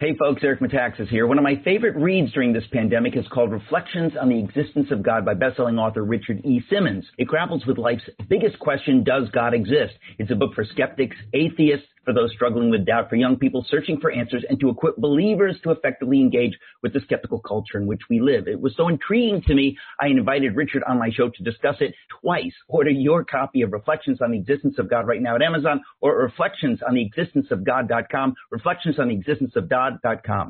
Hey folks, Eric Metaxas here. One of my favorite reads during this pandemic is called Reflections on the Existence of God by bestselling author Richard E. Simmons. It grapples with life's biggest question, does God exist? It's a book for skeptics, atheists, for those struggling with doubt, for young people searching for answers, and to equip believers to effectively engage with the skeptical culture in which we live. It was so intriguing to me, I invited Richard on my show to discuss it twice. Order your copy of Reflections on the Existence of God right now at Amazon, or Reflections on the Existence of God.com, Reflections on the Existence of God.com.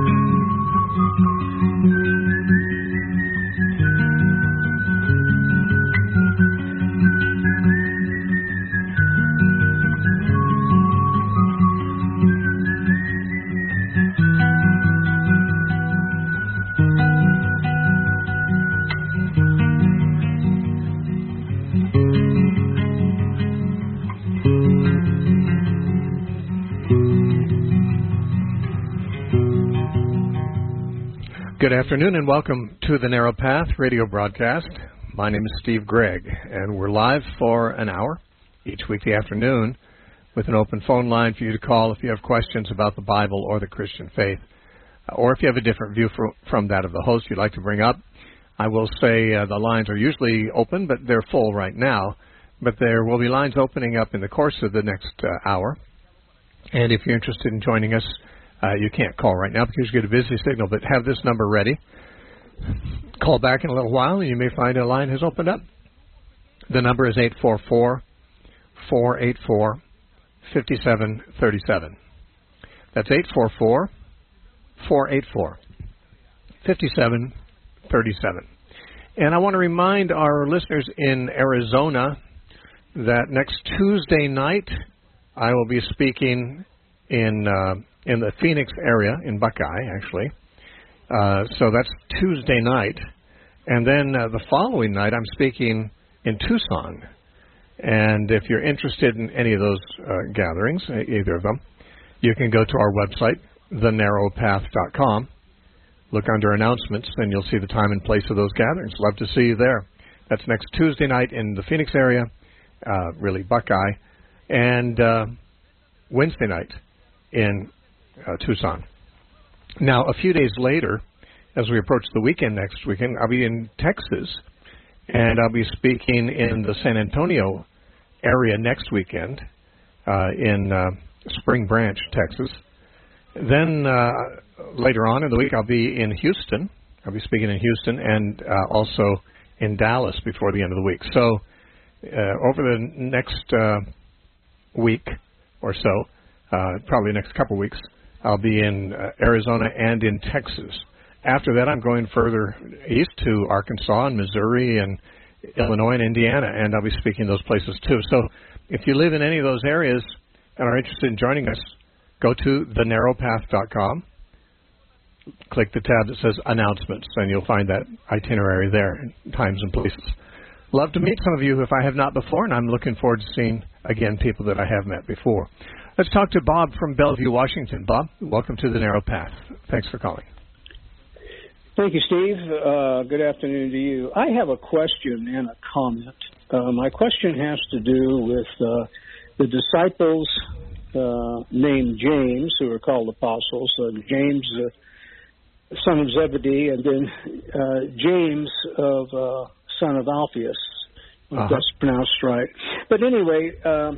Good afternoon and welcome to the Narrow Path radio broadcast. My name is Steve Gregg, and we're live for an hour each weekday afternoon with an open phone line for you to call if you have questions about the Bible or the Christian faith, or if you have a different view from that of the host you'd like to bring up. I will say the lines are usually open, but they're full right now. But there will be lines opening up in the course of the next hour. And if you're interested in joining us, you can't call right now because you get a busy signal, but have this number ready. Call back in a little while, and you may find a line has opened up. The number is 844-484-5737. That's 844-484-5737. And I want to remind our listeners in Arizona that next Tuesday night I will be speaking in the Phoenix area, in Buckeye, actually. So that's Tuesday night. And then the following night, I'm speaking in Tucson. And if you're interested in any of those gatherings, either of them, you can go to our website, thenarrowpath.com. Look under announcements, and you'll see the time and place of those gatherings. Love to see you there. That's next Tuesday night in the Phoenix area, really Buckeye, and Wednesday night in Tucson. Now, a few days later, as we approach the weekend next weekend, I'll be in Texas, and I'll be speaking in the San Antonio area next weekend in Spring Branch, Texas. Then later on in the week, I'll be in Houston. I'll be speaking in Houston and also in Dallas before the end of the week. So over the next week or so, probably the next couple weeks, I'll be in Arizona and in Texas. After that, I'm going further east to Arkansas and Missouri and Illinois and Indiana, and I'll be speaking those places too. So if you live in any of those areas and are interested in joining us, go to thenarrowpath.com, click the tab that says Announcements, and you'll find that itinerary there, times and places. Love to meet some of you if I have not before, and I'm looking forward to seeing, again, people that I have met before. Let's talk to Bob from Bellevue, Washington. Bob, welcome to the Narrow Path. Thanks for calling. Thank you, Steve. Good afternoon to you. I have a question and a comment. My question has to do with the disciples named James, who are called apostles. James, son of Zebedee, and then James, son of Alphaeus, if that's pronounced right. But anyway,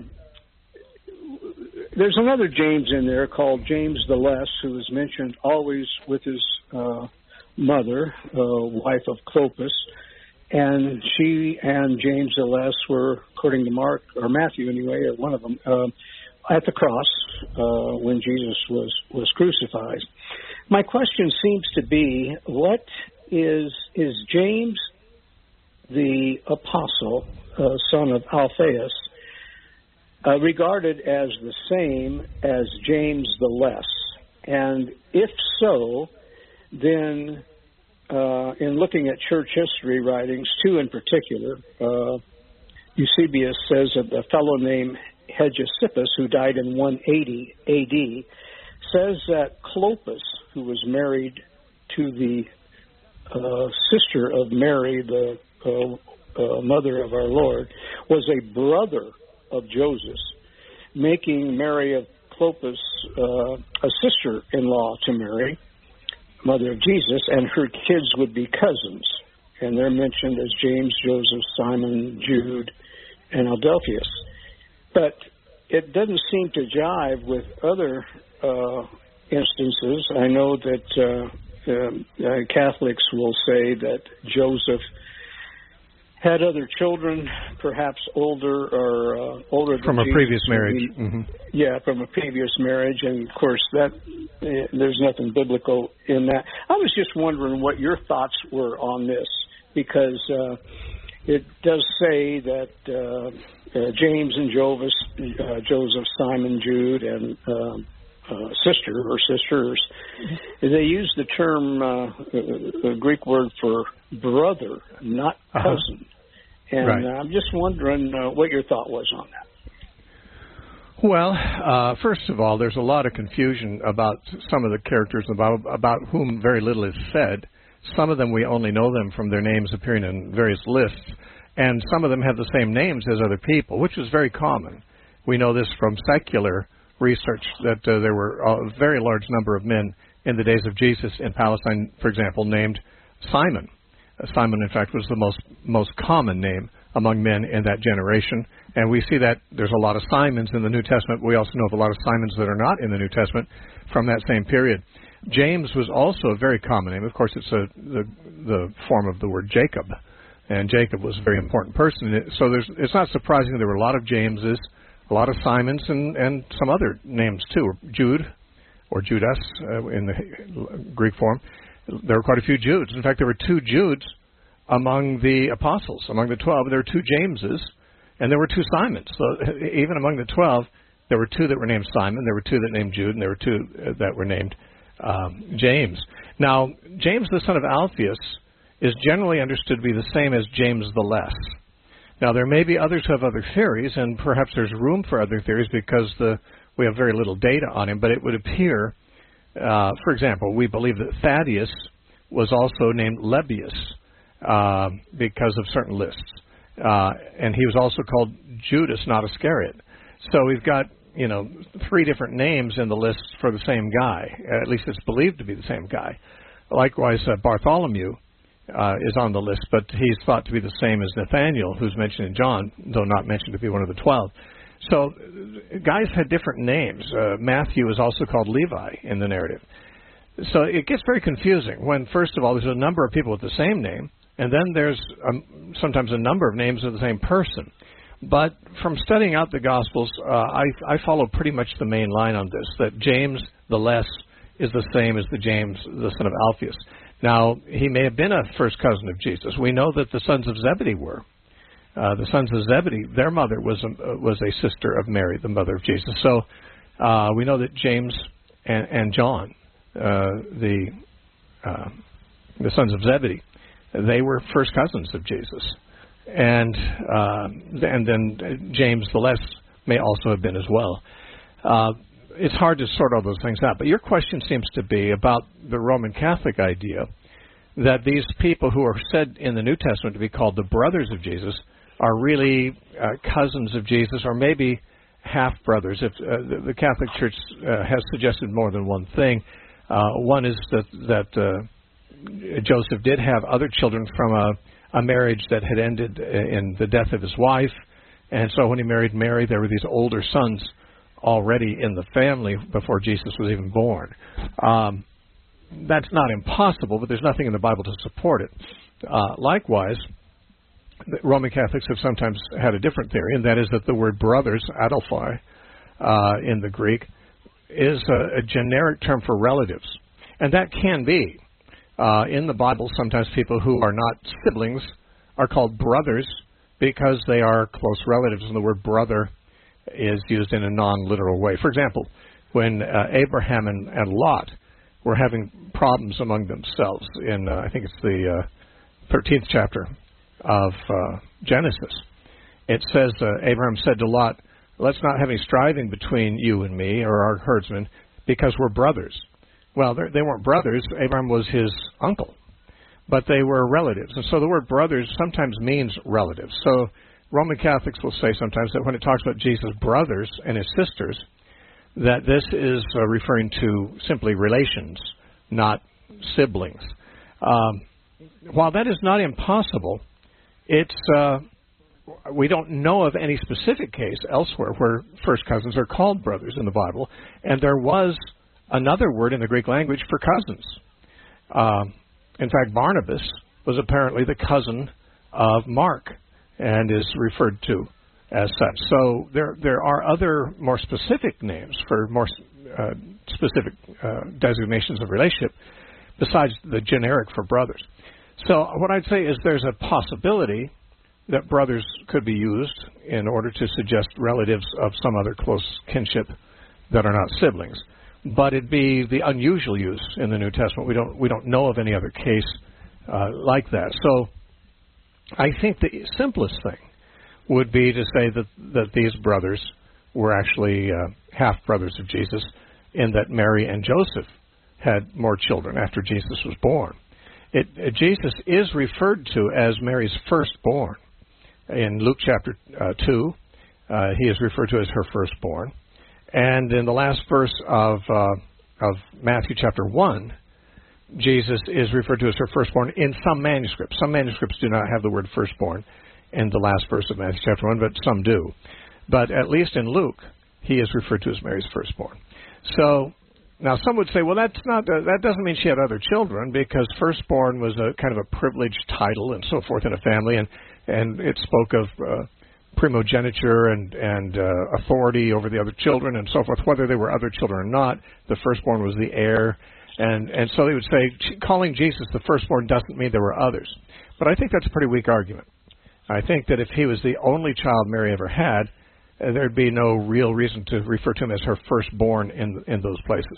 there's another James in there called James the Less, who is mentioned always with his mother, wife of Clopas, and she and James the Less were, according to Mark, or Matthew anyway, or one of them, at the cross when Jesus was crucified. My question seems to be, what is James the apostle, son of Alphaeus, regarded as the same as James the Less? And if so, then in looking at church history writings, two in particular, Eusebius says of a fellow named Hegesippus, who died in 180 A.D., says that Clopas, who was married to the sister of Mary, the mother of our Lord, was a brother of Joseph, making Mary of Clopas a sister-in-law to Mary, mother of Jesus, and her kids would be cousins. And they're mentioned as James, Joseph, Simon, Jude, and Adelphius. But it doesn't seem to jive with other instances. I know that Catholics will say that Joseph had other children, perhaps older than from a Jesus. previous marriage. Mm-hmm. Yeah, from a previous marriage, and of course that there's nothing biblical in that. I was just wondering what your thoughts were on this, because it does say that James and Joseph, Simon, Jude, and sister or sisters, they use the term, a Greek word for brother, not cousin. And right. I'm just wondering what your thought was on that. Well, first of all, there's a lot of confusion about some of the characters about whom very little is said. Some of them we only know them from their names appearing in various lists, and some of them have the same names as other people, which is very common. We know this from secular research that there were a very large number of men in the days of Jesus in Palestine, for example, named Simon. Simon, in fact, was the most common name among men in that generation. And we see that there's a lot of Simons in the New Testament. We also know of a lot of Simons that are not in the New Testament from that same period. James was also a very common name. Of course, it's the form of the word Jacob. And Jacob was a very important person. So it's not surprising there were a lot of Jameses, a lot of Simons, and some other names too, Jude or Judas in the Greek form. There were quite a few Judes. In fact, there were 2 Judes among the apostles. Among the 12, there were 2 Jameses, and there were 2 Simons. So even among the 12, there were 2 that were named Simon, there were 2 that named Jude, and there were 2 that were named James. Now, James the son of Alphaeus is generally understood to be the same as James the Less. Now, there may be others who have other theories, and perhaps there's room for other theories because we have very little data on him, but it would appear, for example, we believe that Thaddeus was also named Lebbeus because of certain lists. And he was also called Judas, not Iscariot. So we've got, 3 different names in the list for the same guy. At least it's believed to be the same guy. Likewise, Bartholomew is on the list, but he's thought to be the same as Nathaniel, who's mentioned in John, though not mentioned to be one of the 12. So guys had different names. Matthew is also called Levi in the narrative. So it gets very confusing when, first of all, there's a number of people with the same name, and then there's sometimes a number of names of the same person. But from studying out the Gospels, I follow pretty much the main line on this, that James the Less is the same as the James, the son of Alphaeus. Now, he may have been a first cousin of Jesus. We know that the sons of Zebedee were. The sons of Zebedee, their mother was a sister of Mary, the mother of Jesus. So we know that James and John, the sons of Zebedee, they were first cousins of Jesus. And then James the Less may also have been as well. It's hard to sort all those things out. But your question seems to be about the Roman Catholic idea that these people who are said in the New Testament to be called the brothers of Jesus are really cousins of Jesus, or maybe half-brothers. If the Catholic Church has suggested more than one thing. One is that Joseph did have other children from a marriage that had ended in the death of his wife, and so when he married Mary, there were these older sons already in the family before Jesus was even born. That's not impossible, but there's nothing in the Bible to support it. Likewise, the Roman Catholics have sometimes had a different theory, and that is that the word brothers, adelphoi, in the Greek, is a generic term for relatives. And that can be. In the Bible, sometimes people who are not siblings are called brothers because they are close relatives, and the word brother is used in a non-literal way. For example, when Abraham and Lot were having problems among themselves in, I think it's the 13th chapter of Genesis, it says, Abraham said to Lot, "Let's not have any striving between you and me, or our herdsmen, because we're brothers." Well, they weren't brothers. Abraham was his uncle, but they were relatives. And so the word brothers sometimes means relatives. So Roman Catholics will say sometimes that when it talks about Jesus' brothers and his sisters, that this is referring to simply relations, not siblings. While that is not impossible, we don't know of any specific case elsewhere where first cousins are called brothers in the Bible, and there was another word in the Greek language for cousins. In fact, Barnabas was apparently the cousin of Mark and is referred to as such. So there are other more specific names for more specific designations of relationship besides the generic for brothers. So what I'd say is there's a possibility that brothers could be used in order to suggest relatives of some other close kinship that are not siblings. But it'd be the unusual use in the New Testament. We don't know of any other case like that. So I think the simplest thing would be to say that these brothers were actually half-brothers of Jesus, in that Mary and Joseph had more children after Jesus was born. Jesus is referred to as Mary's firstborn. In Luke chapter 2, he is referred to as her firstborn. And in the last verse of Matthew chapter 1, Jesus is referred to as her firstborn in some manuscripts. Some manuscripts do not have the word firstborn in the last verse of Matthew chapter 1, but some do. But at least in Luke, he is referred to as Mary's firstborn. So now some would say, well, that doesn't mean she had other children, because firstborn was a kind of a privileged title and so forth in a family, and it spoke of primogeniture and authority over the other children and so forth. Whether they were other children or not, the firstborn was the heir. And so they would say calling Jesus the firstborn doesn't mean there were others. But I think that's a pretty weak argument. I think that if he was the only child Mary ever had, there'd be no real reason to refer to him as her firstborn in those places.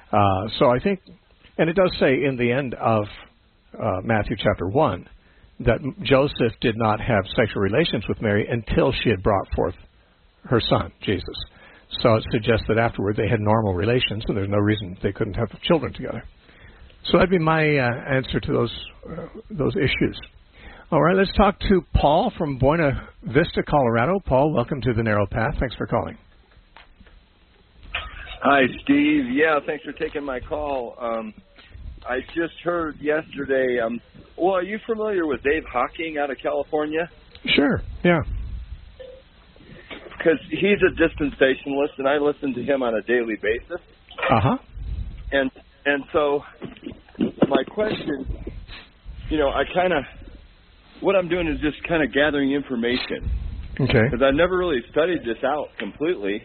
So I think, and it does say in the end of Matthew chapter 1, that Joseph did not have sexual relations with Mary until she had brought forth her son, Jesus. So it suggests that afterward they had normal relations, and there's no reason they couldn't have children together. So that'd be my answer to those issues. All right, let's talk to Paul from Buena Vista, Colorado. Paul, welcome to The Narrow Path. Thanks for calling. Hi, Steve. Yeah, thanks for taking my call. I just heard yesterday, well, are you familiar with Dave Hawking out of California? Sure, yeah. Because he's a dispensationalist, and I listen to him on a daily basis. Uh-huh. And so my question, what I'm doing is just kind of gathering information. Okay. Because I've never really studied this out completely.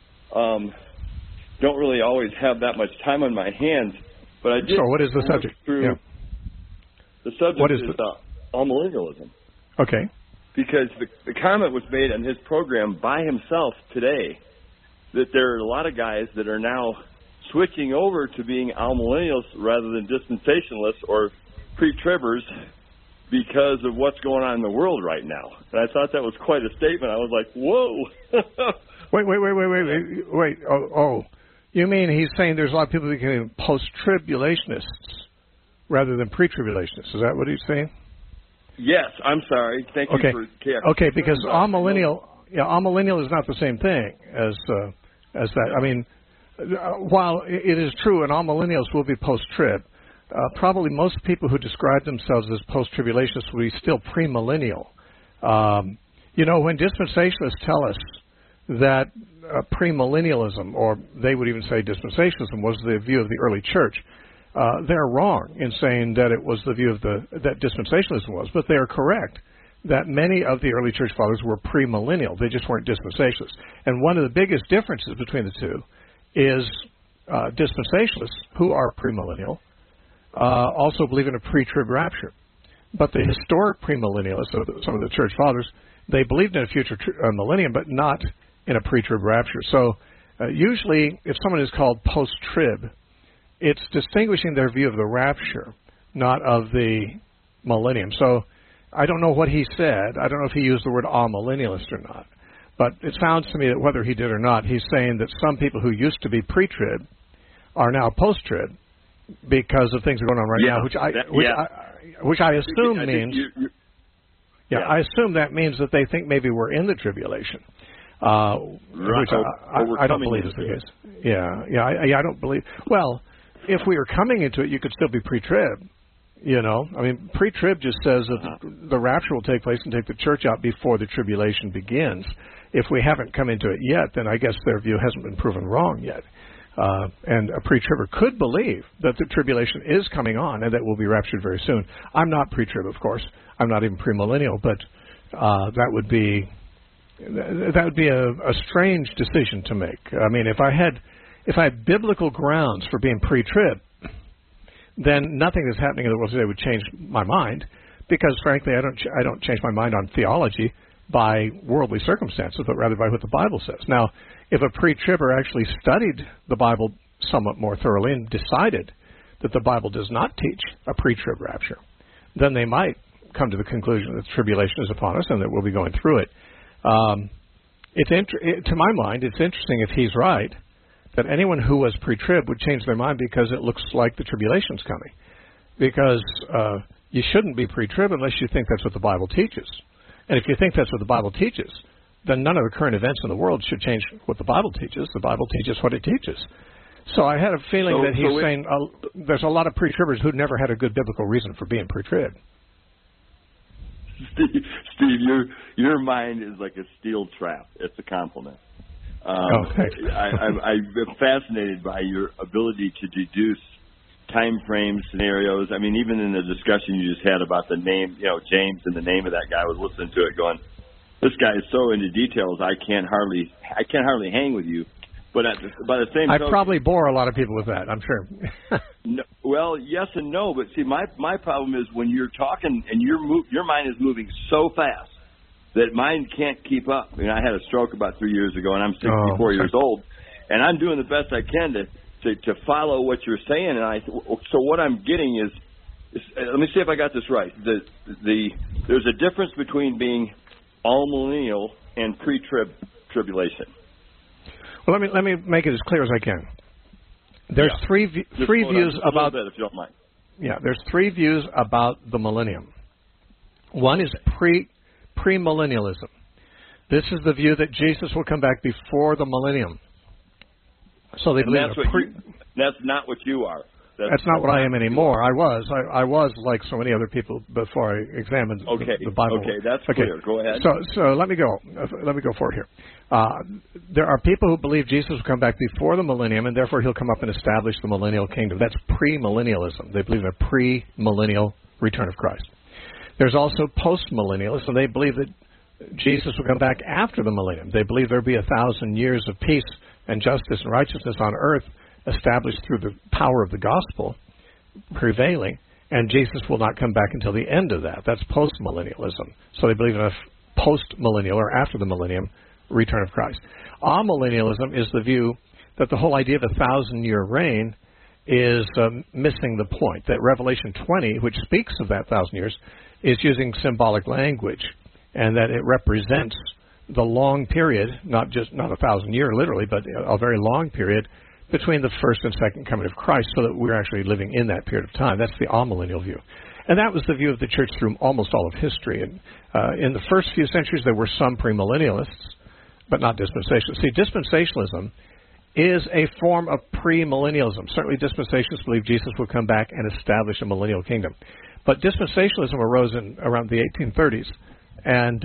Don't really always have that much time on my hands. But I did. So what is the subject? Yeah. The subject is amillennialism. Okay. Because the comment was made on his program by himself today that there are a lot of guys that are now switching over to being amillennials rather than dispensationalists or pre-tribbers because of what's going on in the world right now. And I thought that was quite a statement. I was like, whoa. Wait. Oh. You mean he's saying there's a lot of people that became post-tribulationists rather than pre-tribulationists? Is that what he's saying? Yes, I'm sorry. Thank you for correcting. Okay, because amillennial is not the same thing as that. I mean, while it is true, and amillennials will be post-trib, probably most people who describe themselves as post-tribulationists will be still premillennial. When dispensationalists tell us that premillennialism, or they would even say dispensationalism, was the view of the early church, they're wrong in saying that it was the view of that dispensationalism was, but they are correct that many of the early church fathers were premillennial. They just weren't dispensationalists. And one of the biggest differences between the two is dispensationalists, who are premillennial, also believe in a pre-trib rapture. But the historic premillennialists, some of the church fathers, they believed in a future millennium, but not in a pre-trib rapture. So usually, if someone is called post-trib, it's distinguishing their view of the rapture, not of the millennium. So I don't know what he said. I don't know if he used the word amillennialist or not. But it sounds to me that whether he did or not, he's saying that some people who used to be pre-trib are now post-trib because of things that are going on right now, which I assume means... I assume that means that they think maybe we're in the tribulation. which I don't believe is the case. I don't believe. Well, if we were coming into it, you could still be pre-trib. You know, I mean, pre-trib just says that the rapture will take place and take the church out before the tribulation begins. If we haven't come into it yet, then I guess their view hasn't been proven wrong yet. And a pre-tribber could believe that the tribulation is coming on and that we'll be raptured very soon. I'm not pre-trib, of course. I'm not even premillennial, but that would be a strange decision to make. I mean, if I had biblical grounds for being pre-trib, then nothing that's happening in the world today would change my mind, because frankly, I don't change my mind on theology by worldly circumstances, but rather by what the Bible says. Now, if a pre-tribber actually studied the Bible somewhat more thoroughly and decided that the Bible does not teach a pre-trib rapture, then they might come to the conclusion that the tribulation is upon us and that we'll be going through it. To my mind, it's interesting if he's right, that anyone who was pre-trib would change their mind because it looks like the tribulation's coming. Because you shouldn't be pre-trib unless you think that's what the Bible teaches. And if you think that's what the Bible teaches, then none of the current events in the world should change what the Bible teaches. The Bible teaches what it teaches. So I had a feeling that he's saying there's a lot of pre-tribbers who never had a good biblical reason for being pre-trib. Steve, your mind is like a steel trap. It's a compliment. I'm fascinated by your ability to deduce time frames, scenarios. I mean, even in the discussion you just had about the name, James, and the name of that guy, I was listening to it going, this guy is so into details, I can't hardly hang with you. But by the same token, I probably bore a lot of people with that, I'm sure. No, well, yes and no, but see, my problem is when you're talking and your mind is moving so fast that mine can't keep up. I mean, I had a stroke about 3 years ago, and I'm 64 years old, and I'm doing the best I can to follow what you're saying. And so what I'm getting is let me see if I got this right. There's a difference between being all millennial and pre-tribulation. Well, let me make it as clear as I can. There's three views about. Bit, if you don't mind. Yeah, there's three views about the millennium. One is premillennialism. This is the view that Jesus will come back before the millennium. So they believe that's not what you are. That's not what I am anymore. I was like so many other people before I examined the Bible. Okay, that's clear. Go ahead. So let me go forward here. There are people who believe Jesus will come back before the millennium, and therefore he'll come up and establish the millennial kingdom. That's premillennialism. They believe in a premillennial return of Christ. There's also postmillennialists, and they believe that Jesus will come back after the millennium. They believe there'll be 1,000 years of peace and justice and righteousness on earth, established through the power of the gospel prevailing, and Jesus will not come back until the end of that. That's postmillennialism. So they believe in a post-millennial, or after the millennium, return of Christ. Amillennialism is the view that the whole idea of 1,000-year reign is missing the point, that Revelation 20, which speaks of that 1,000 years, is using symbolic language, and that it represents the long period, not 1,000 year literally, but a very long period between the first and second coming of Christ, so that we're actually living in that period of time. That's the amillennial view. And that was the view of the church through almost all of history. And in the first few centuries, there were some premillennialists, but not dispensationalists. See, dispensationalism is a form of premillennialism. Certainly dispensationalists believe Jesus will come back and establish a millennial kingdom. But dispensationalism arose around the 1830s, and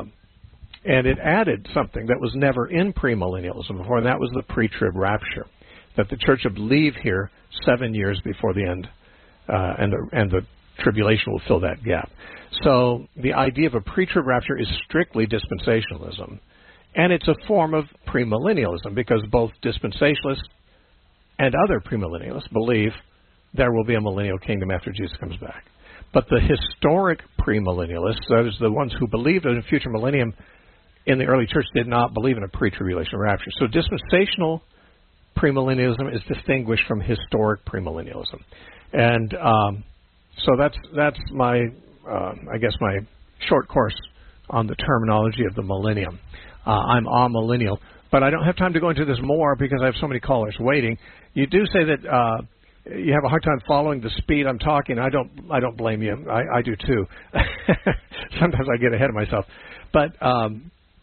it added something that was never in premillennialism before, and that was the pre-trib rapture, that the church would leave here 7 years before the end, and the tribulation will fill that gap. So the idea of a pre-trib rapture is strictly dispensationalism, and it's a form of premillennialism, because both dispensationalists and other premillennialists believe there will be a millennial kingdom after Jesus comes back. But the historic premillennialists, that is the ones who believed in a future millennium in the early church, did not believe in a pre-tribulation rapture. So dispensational premillennialism is distinguished from historic premillennialism. And so that's my, I guess, my short course on the terminology of the millennium. I'm amillennial, but I don't have time to go into this more because I have so many callers waiting. You do say that you have a hard time following the speed I'm talking. I don't blame you. I do too. Sometimes I get ahead of myself. But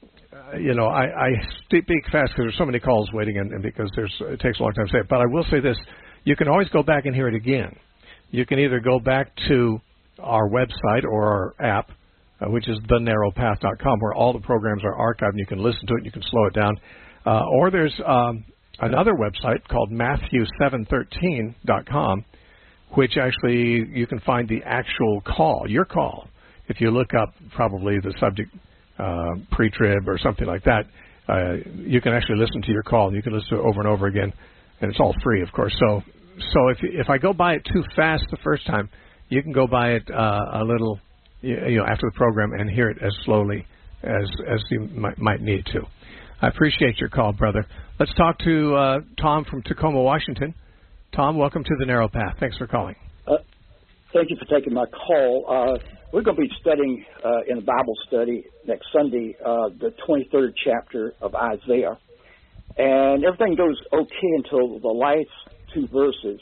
I speak fast because there's so many calls waiting, and because it takes a long time to say it. But I will say this: you can always go back and hear it again. You can either go back to our website or our app, which is thenarrowpath.com, where all the programs are archived, and you can listen to it, and you can slow it down. Or there's another website called Matthew713.com, which actually you can find the actual call, your call. If you look up probably the subject pre-trib or something like that, you can actually listen to your call, and you can listen to it over and over again, and it's all free, of course. So if I go by it too fast the first time, you can go by it a little, after the program and hear it as slowly as you might need to. I appreciate your call, brother. Let's talk to Tom from Tacoma, Washington. Tom, welcome to the Narrow Path. Thanks for calling. Thank you for taking my call. We're going to be studying in a Bible study next Sunday the 23rd chapter of Isaiah. And everything goes okay until the last two verses.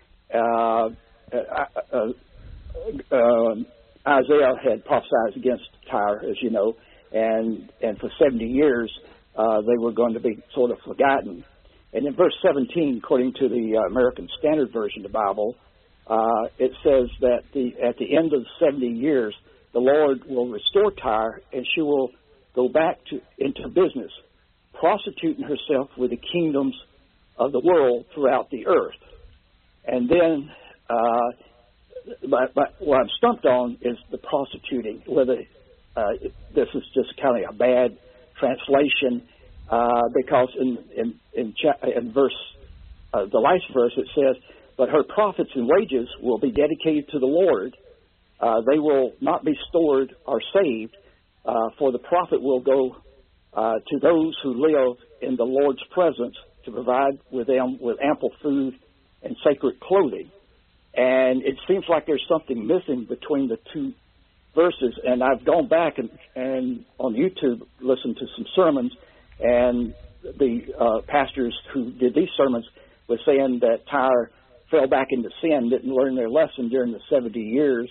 Isaiah had prophesied against Tyre, as you know, and for 70 years they were going to be sort of forgotten. And in verse 17, according to the American Standard Version of the Bible, it says that at the end of 70 years, the Lord will restore Tyre, and she will go back into business, prostituting herself with the kingdoms of the world throughout the earth. And then, but what I'm stumped on is the prostituting, whether this is just kind of a bad translation, because in verse, the last verse, it says, "But her profits and wages will be dedicated to the Lord. They will not be stored or saved, for the profit will go to those who live in the Lord's presence to provide with them with ample food and sacred clothing." And it seems like there's something missing between the two verses. And I've gone back and on YouTube listened to some sermons, and the pastors who did these sermons were saying that Tyre fell back into sin, didn't learn their lesson during the 70 years.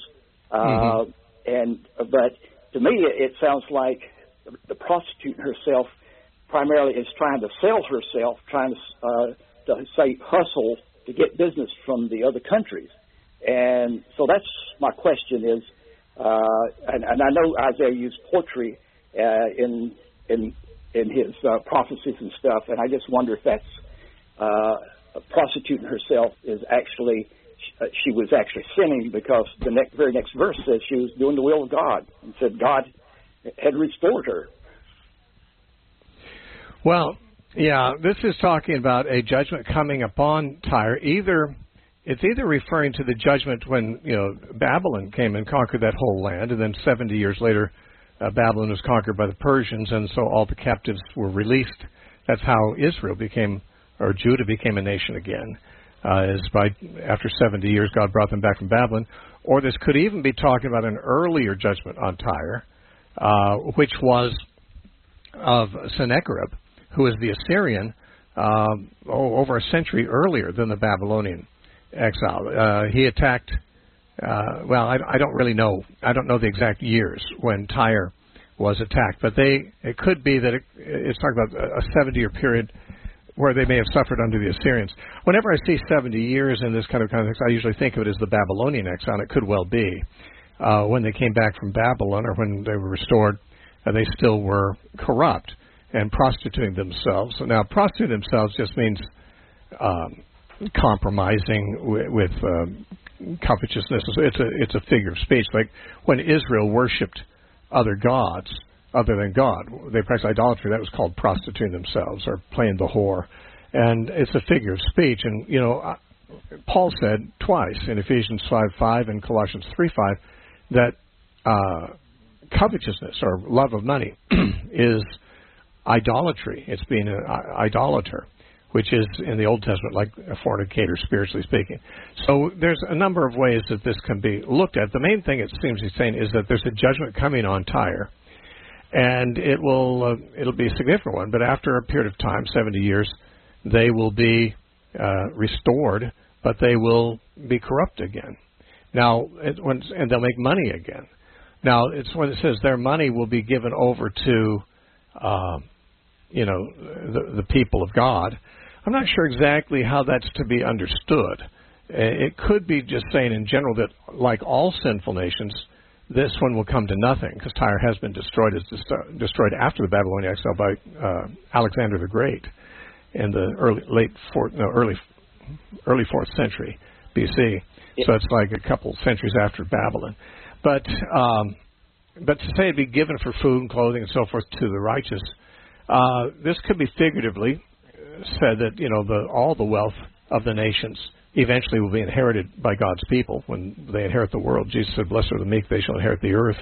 But to me, it sounds like the prostitute herself primarily is trying to sell herself, trying to say hustle to get business from the other countries. And so that's my question is, and I know Isaiah used poetry in his prophecies and stuff, and I just wonder if that's prostituting herself is actually, she was actually sinning, because the very next verse says she was doing the will of God, and said God had restored her. Well, yeah, this is talking about a judgment coming upon Tyre. It's either referring to the judgment when Babylon came and conquered that whole land, and then 70 years later Babylon was conquered by the Persians, and so all the captives were released. That's how Israel became, or Judah became a nation again. After 70 years, God brought them back from Babylon. Or this could even be talking about an earlier judgment on Tyre, which was of Sennacherib, who was the Assyrian over a century earlier than the Babylonian exile. He attacked, I don't really know. I don't know the exact years when Tyre was attacked, but it could be that it's talking about a 70-year period where they may have suffered under the Assyrians. Whenever I see 70 years in this kind of context, I usually think of it as the Babylonian exile, and it could well be. When they came back from Babylon, or when they were restored, they still were corrupt and prostituting themselves. So now, prostituting themselves just means compromising with covetousness. It's a figure of speech. Like when Israel worshipped other gods other than God, they practiced idolatry. That was called prostituting themselves or playing the whore, and it's a figure of speech. And Paul said twice in Ephesians 5:5 and Colossians 3:5 that covetousness or love of money is idolatry. It's being an idolater, which is in the Old Testament like a fornicator, spiritually speaking. So there's a number of ways that this can be looked at. The main thing it seems he's saying is that there's a judgment coming on Tyre, and it'll be a significant one. But after a period of time, 70 years, they will be restored, but they will be corrupt again. Now, and they'll make money again. Now, it's when it says their money will be given over to the people of God. I'm not sure exactly how that's to be understood. It could be just saying in general that, like all sinful nations, this one will come to nothing, because Tyre has been destroyed. It's destroyed after the Babylonian exile by Alexander the Great in the early 4th century BC. So it's like a couple centuries after Babylon. But to say it'd be given for food and clothing and so forth to the righteous, this could be figuratively said that all the wealth of the nations eventually will be inherited by God's people when they inherit the world. Jesus said, "Blessed are the meek; they shall inherit the earth."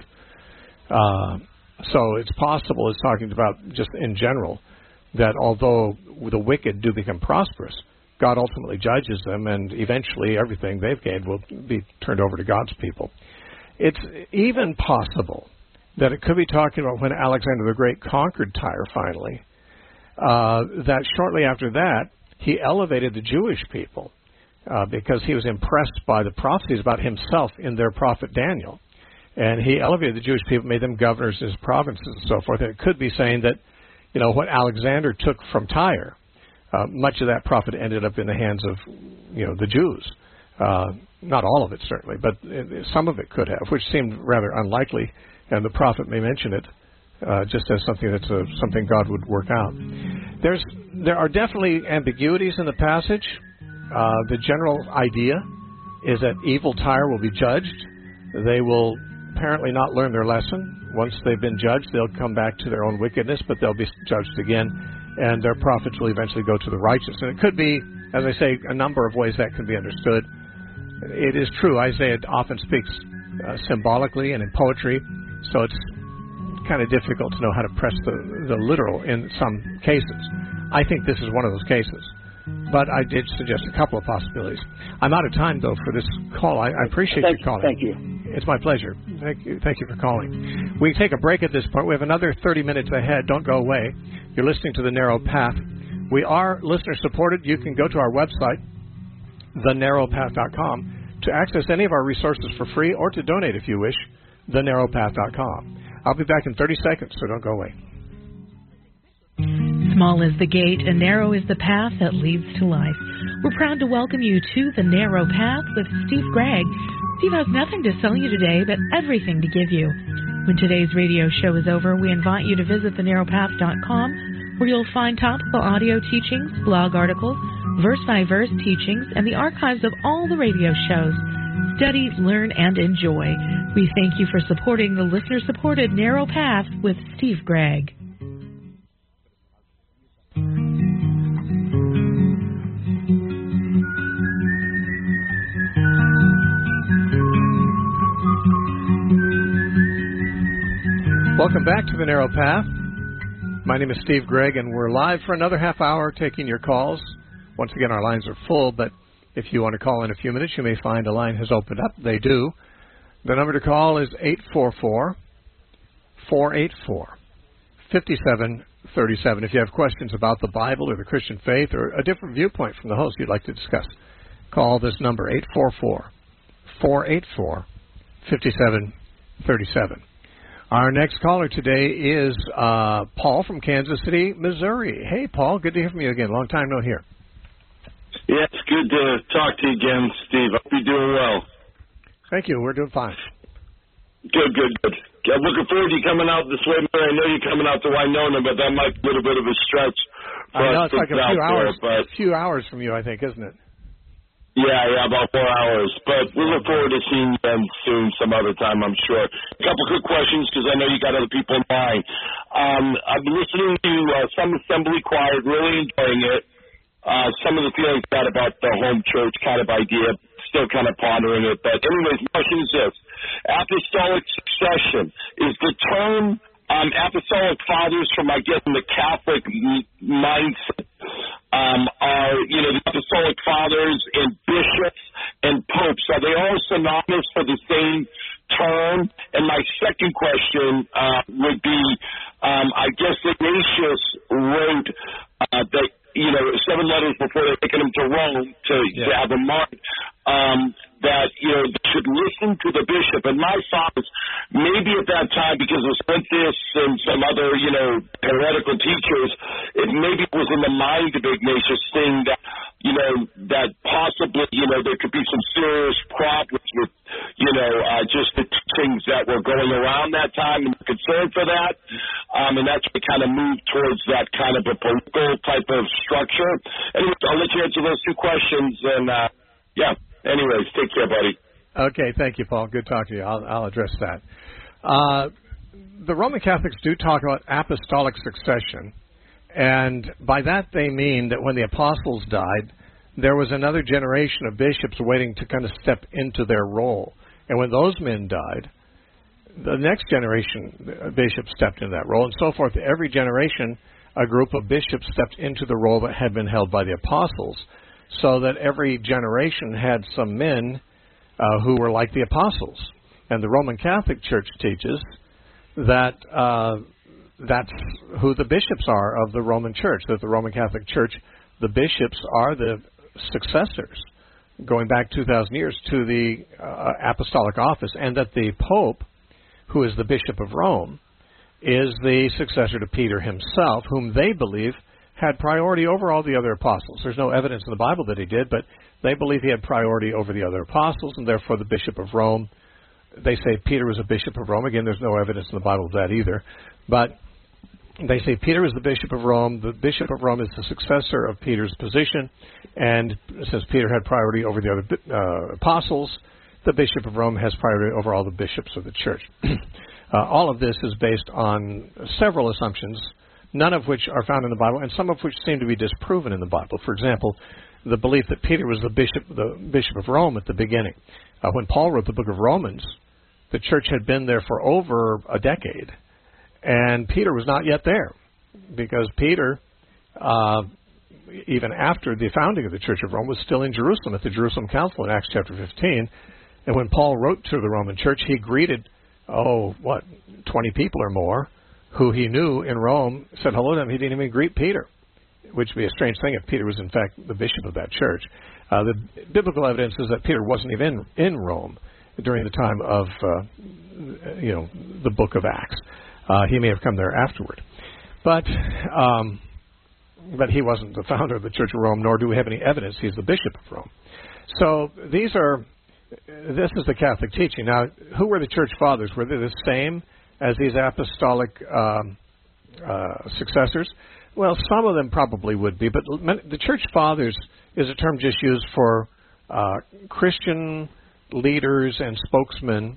So it's possible, it's talking about just in general, that although the wicked do become prosperous, God ultimately judges them, and eventually everything they've gained will be turned over to God's people. It's even possible that it could be talking about when Alexander the Great conquered Tyre finally, that shortly after that, he elevated the Jewish people because he was impressed by the prophecies about himself in their prophet Daniel. And he elevated the Jewish people, made them governors in his provinces and so forth. And it could be saying that, what Alexander took from Tyre, much of that profit ended up in the hands of, the Jews. Not all of it, certainly, but some of it could have, which seemed rather unlikely. And the prophet may mention it just as something that's something God would work out. There are definitely ambiguities in the passage. The general idea is that evil Tyre will be judged. They will apparently not learn their lesson. Once they've been judged, they'll come back to their own wickedness, but they'll be judged again, and their profits will eventually go to the righteous. And it could be, as I say, a number of ways that can be understood. It is true, Isaiah often speaks symbolically and in poetry, so it's kind of difficult to know how to press the literal in some cases. I think this is one of those cases. But I did suggest a couple of possibilities. I'm out of time, though, for this call. I appreciate your calling. Thank you. It's my pleasure. Thank you for calling. We take a break at this point. We have another 30 minutes ahead. Don't go away. You're listening to The Narrow Path. We are listener-supported. You can go to our website, thenarrowpath.com, to access any of our resources for free or to donate if you wish, thenarrowpath.com. I'll be back in 30 seconds, so don't go away. Small is the gate and narrow is the path that leads to life. We're proud to welcome you to The Narrow Path with Steve Gregg. Steve has nothing to sell you today, but everything to give you. When today's radio show is over, we invite you to visit thenarrowpath.com, where you'll find topical audio teachings, blog articles, verse-by-verse teachings, and the archives of all the radio shows. Study, learn, and enjoy. We thank you for supporting the listener-supported Narrow Path with Steve Gregg. Welcome back to The Narrow Path. My name is Steve Gregg, and we're live for another half hour taking your calls. Once again, our lines are full, but if you want to call in a few minutes, you may find a line has opened up. They do. The number to call is 844-484-5737. If you have questions about the Bible or the Christian faith or a different viewpoint from the host you'd like to discuss, call this number, 844-484-5737. Our next caller today is Paul from Kansas City, Missouri. Hey, Paul, good to hear from you again. Long time no hear. Yeah, it's good to talk to you again, Steve. Hope you're doing well. Thank you. We're doing fine. Good. I'm looking forward to you coming out this way, Mary. I know you're coming out to Winona, but that might be a little bit of a stretch for I know, us it's like a few hours from you, I think, isn't it? Yeah, about 4 hours. But we look forward to seeing them soon, some other time, I'm sure. A couple quick questions, because I know you got other people in mind. I've been listening to some assembly choir, really enjoying it. Some of the feelings got about the home church kind of idea, still kind of pondering it. But anyways, the question is this. Apostolic succession. Is the term apostolic fathers from, I guess, in the Catholic mindset, are, the apostolic fathers and bishops and popes, are they all synonymous for the same term? And my second question would be, I guess Ignatius wrote that, 7 letters before they're taking him to Rome to have him marked. that, they should listen to the bishop. And my thought is maybe at that time, because of Cynthius and some other, heretical teachers, it maybe was in the mind of Ignatius saying that, that possibly, there could be some serious problems with, just the teachings that were going around that time and concern for that. And that's what kind of moved towards that kind of a political type of structure. Anyway, I'll let you answer those two questions. And, anyways, take care, buddy. Okay, thank you, Paul. Good talking to you. I'll address that. The Roman Catholics do talk about apostolic succession, and by that they mean that when the apostles died, there was another generation of bishops waiting to kind of step into their role. And when those men died, the next generation of bishops stepped into that role, and so forth. Every generation, a group of bishops stepped into the role that had been held by the apostles, so that every generation had some men who were like the apostles. And the Roman Catholic Church teaches that that's who the bishops are of the Roman Church, that the Roman Catholic Church, the bishops are the successors, going back 2,000 years to the apostolic office, and that the Pope, who is the Bishop of Rome, is the successor to Peter himself, whom they believe had priority over all the other apostles. There's no evidence in the Bible that he did, but they believe he had priority over the other apostles, and therefore the Bishop of Rome, they say Peter was a Bishop of Rome. Again, there's no evidence in the Bible of that either. But they say Peter is the Bishop of Rome. The Bishop of Rome is the successor of Peter's position, and since Peter had priority over the other apostles, the Bishop of Rome has priority over all the bishops of the Church. All of this is based on several assumptions, none of which are found in the Bible, and some of which seem to be disproven in the Bible. For example, the belief that Peter was the Bishop of Rome at the beginning. When Paul wrote the book of Romans, the church had been there for over a decade, and Peter was not yet there, because Peter, even after the founding of the Church of Rome, was still in Jerusalem at the Jerusalem Council in Acts chapter 15. And when Paul wrote to the Roman church, he greeted, 20 people or more who he knew in Rome, said hello to him. He didn't even greet Peter, which would be a strange thing if Peter was in fact the bishop of that church. The biblical evidence is that Peter wasn't even in Rome during the time of, the book of Acts. He may have come there afterward. But he wasn't the founder of the Church of Rome, nor do we have any evidence he's the bishop of Rome. So this is the Catholic teaching. Now, who were the church fathers? Were they the same as these apostolic successors? Well, some of them probably would be, but the church fathers is a term just used for Christian leaders and spokesmen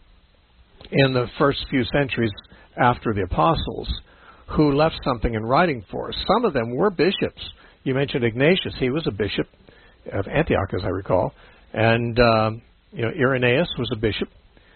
in the first few centuries after the apostles who left something in writing for us. Some of them were bishops. You mentioned Ignatius. He was a bishop of Antioch, as I recall. And, Irenaeus was a bishop.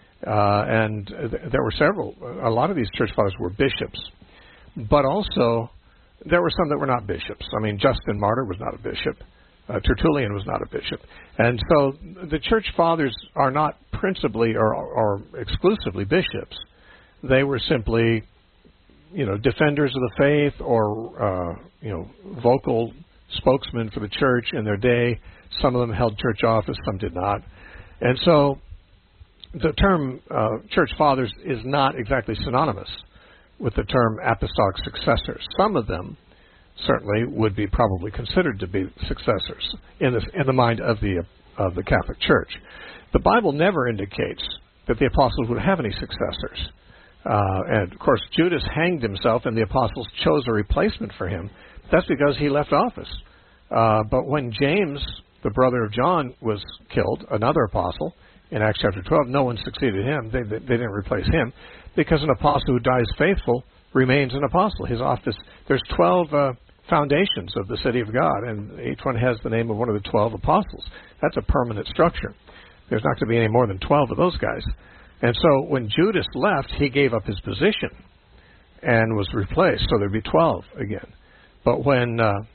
And there were several. A lot of these church fathers were bishops. But also, there were some that were not bishops. I mean, Justin Martyr was not a bishop. Tertullian was not a bishop. And so the church fathers are not principally or exclusively bishops. They were simply, defenders of the faith or, vocal spokesmen for the church in their day. Some of them held church office, some did not. And so the term church fathers is not exactly synonymous with the term apostolic successors. Some of them certainly would be probably considered to be successors in the mind of the Catholic Church. The Bible never indicates that the apostles would have any successors. And, of course, Judas hanged himself, and the apostles chose a replacement for him. That's because he left office. But when James, the brother of John, was killed, another apostle, in Acts chapter 12, no one succeeded him. They didn't replace him, because an apostle who dies faithful remains an apostle. His office, there's 12 foundations of the city of God, and each one has the name of one of the 12 apostles. That's a permanent structure. There's not going to be any more than 12 of those guys. And so when Judas left, he gave up his position and was replaced, so there'd be 12 again. But when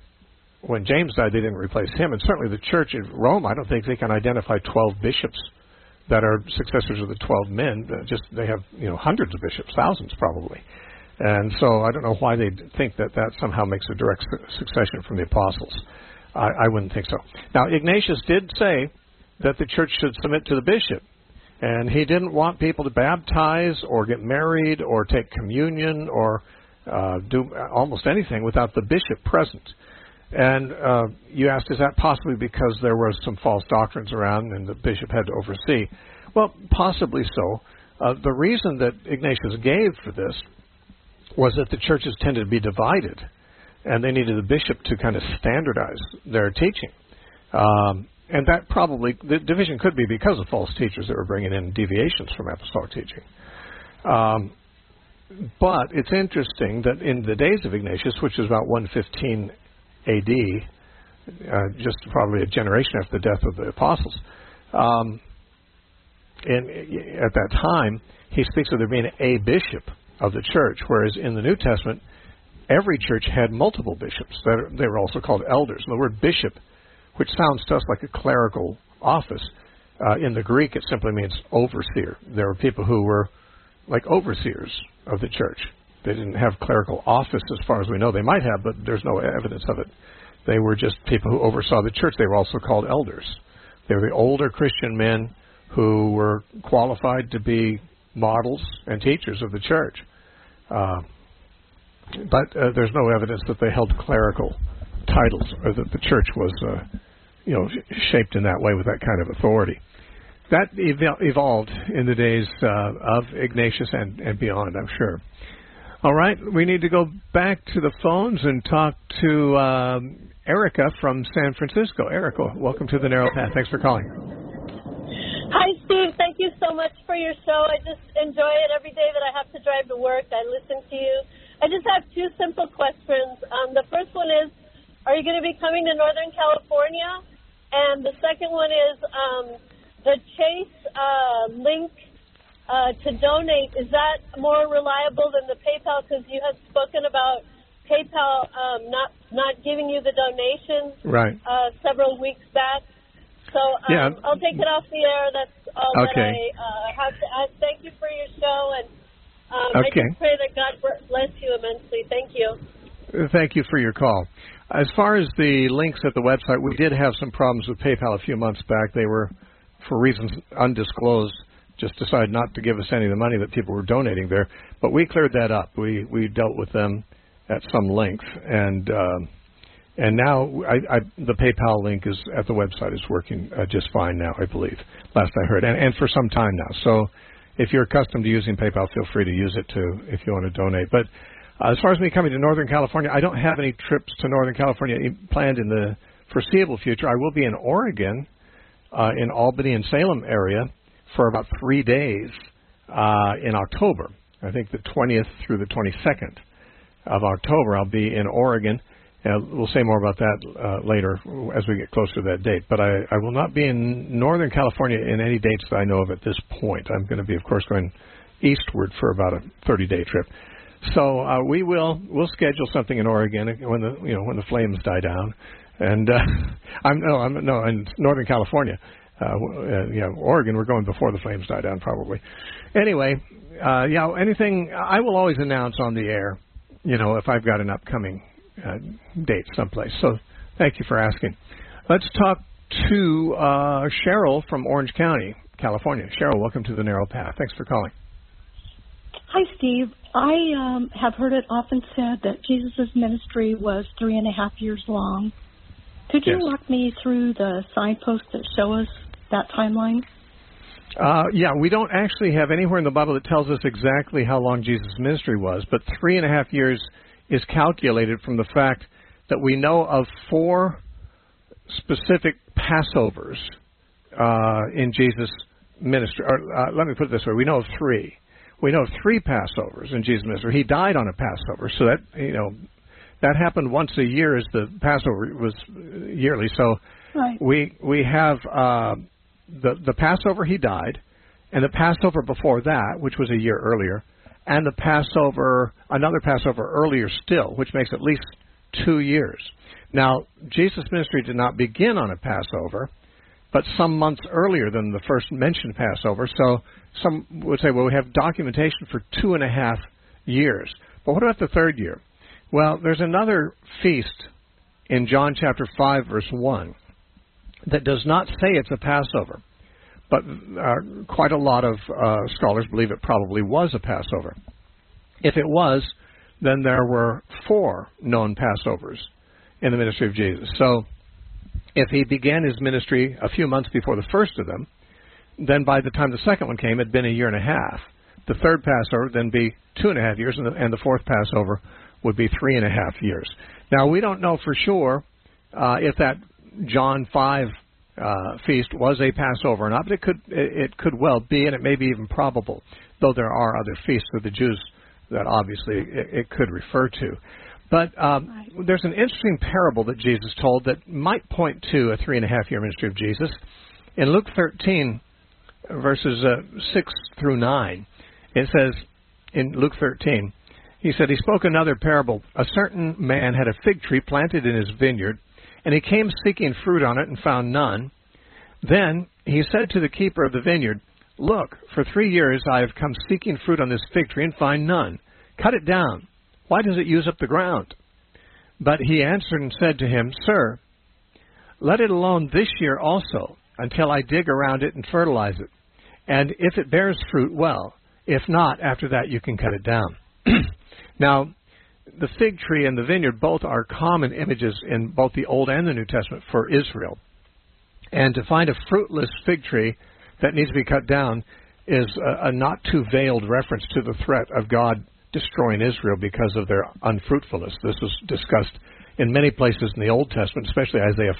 James died, they didn't replace him. And certainly the church in Rome, I don't think they can identify 12 bishops that are successors of the 12 men. They have hundreds of bishops, thousands probably. And so I don't know why they think that somehow makes a direct succession from the apostles. I wouldn't think so. Now, Ignatius did say that the church should submit to the bishop. And he didn't want people to baptize or get married or take communion or do almost anything without the bishop present. And you asked, is that possibly because there was some false doctrines around and the bishop had to oversee? Well, possibly so. The reason that Ignatius gave for this was that the churches tended to be divided, and they needed the bishop to kind of standardize their teaching. And that probably, the division could be because of false teachers that were bringing in deviations from apostolic teaching. But it's interesting that in the days of Ignatius, which is about 115 AD, just probably a generation after the death of the apostles, at that time, he speaks of there being a bishop of the church, whereas in the New Testament, every church had multiple bishops. They were also called elders. And the word bishop, which sounds to us like a clerical office, in the Greek it simply means overseer. There were people who were like overseers of the church. They didn't have clerical office as far as we know. They might have, but there's no evidence of it. They were just people who oversaw the church. They were also called elders. They were the older Christian men who were qualified to be models and teachers of the church. But there's no evidence that they held clerical titles or that the church was shaped in that way with that kind of authority. That evolved in the days of Ignatius and beyond, I'm sure. All right, we need to go back to the phones and talk to Erica from San Francisco. Erica, welcome to the Narrow Path. Thanks for calling. Hi, Steve. Thank you so much for your show. I just enjoy it every day that I have to drive to work. I listen to you. I just have two simple questions. The first one is, are you going to be coming to Northern California? And the second one is, the Chase link to donate, is that more reliable than the PayPal? Because you had spoken about PayPal not giving you the donation several weeks back. So I'll take it off the air. That's all that I have to ask. Thank you for your show, and I just pray that God bless you immensely. Thank you. Thank you for your call. As far as the links at the website, we did have some problems with PayPal a few months back. They were, for reasons undisclosed, just decided not to give us any of the money that people were donating there. But we cleared that up. We dealt with them at some length, and now the PayPal link is at the website is working just fine now, I believe, last I heard, and for some time now. So if you're accustomed to using PayPal, feel free to use it too if you want to donate. But as far as me coming to Northern California, I don't have any trips to Northern California planned in the foreseeable future. I will be in Oregon, in Albany and Salem area, for about 3 days in October. I think the 20th through the 22nd of October, I'll be in Oregon. We'll say more about that later as we get closer to that date. But I will not be in Northern California in any dates that I know of at this point. I'm going to be, of course, going eastward for about a 30-day trip. So we'll schedule something in Oregon when the flames die down, and I'm in Northern California. Oregon, we're going before the flames die down, probably. Anyway, anything I will always announce on the air, if I've got an upcoming date someplace. So thank you for asking. Let's talk to Cheryl from Orange County, California. Cheryl, welcome to the Narrow Path. Thanks for calling. Hi, Steve. I have heard it often said that Jesus' ministry was 3.5 years long. Could you walk me through the signposts that show us that timeline? We don't actually have anywhere in the Bible that tells us exactly how long Jesus' ministry was, but 3.5 years is calculated from the fact that we know of 4 specific Passovers in Jesus' ministry. Or, let me put it this way. We know of 3. We know of 3 Passovers in Jesus' ministry. He died on a Passover, so that happened once a year as the Passover was yearly. So we have the Passover he died, and the Passover before that, which was a year earlier, and another Passover earlier still, which makes at least 2 years. Now, Jesus' ministry did not begin on a Passover, but some months earlier than the first mentioned Passover. So some would say, well, we have documentation for 2.5 years. But what about the 3rd year? Well, there's another feast in John chapter 5, verse 1, that does not say it's a Passover. But quite a lot of scholars believe it probably was a Passover. If it was, then there were 4 known Passovers in the ministry of Jesus. So if he began his ministry a few months before the first of them, then by the time the second one came, it had been a year and a half. The third Passover would then be 2.5 years, and the fourth Passover would be 3.5 years. Now, we don't know for sure if that John 5 feast was a Passover or not, but it could well be, and it may be even probable, though there are other feasts of the Jews that obviously it could refer to. But there's an interesting parable that Jesus told that might point to a 3.5-year ministry of Jesus. In Luke 13, verses 6 through 9, it says, in Luke 13, he said, he spoke another parable. A certain man had a fig tree planted in his vineyard, and he came seeking fruit on it and found none. Then he said to the keeper of the vineyard, look, for 3 years I have come seeking fruit on this fig tree and find none. Cut it down. Why does it use up the ground? But he answered and said to him, Sir, let it alone this year also, until I dig around it and fertilize it. And if it bears fruit, well. If not, after that you can cut it down. Now, the fig tree and the vineyard both are common images in both the Old and the New Testament for Israel. And to find a fruitless fig tree that needs to be cut down is a not too veiled reference to the threat of God destroying Israel because of their unfruitfulness. This was discussed in many places in the Old Testament, especially Isaiah